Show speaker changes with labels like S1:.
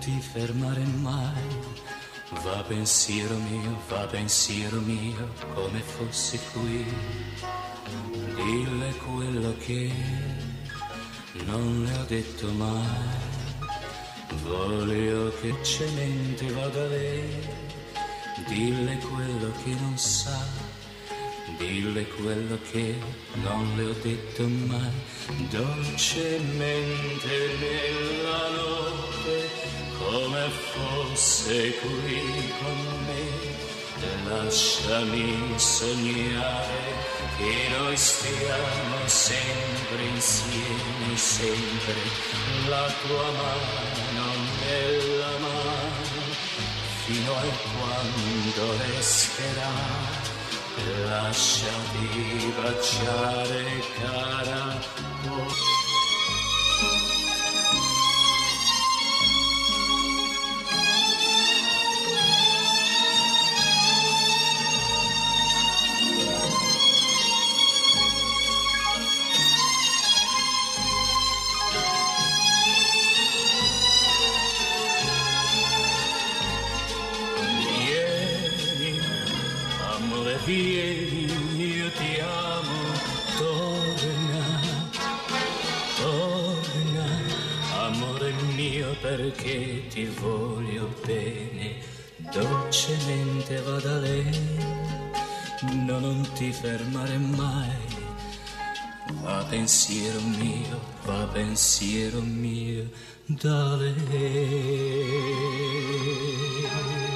S1: ti fermare mai. Va pensiero mio, come fossi qui. Dille quello che non le ho detto mai. Voglio che cemente vada lei. Dille quello che non sa. Dille quello che non le ho detto mai. Dolcemente nella notte, come fosse qui con me. Lasciami sognare che noi stiamo sempre insieme, sempre la tua mano nella mano, fino a quando resterà. Lasciati baciare, cara. Vieni, io ti amo, torna, amore mio, perché ti voglio bene. Dolcemente vada lei, no, non ti fermare mai. Va pensiero mio da lei.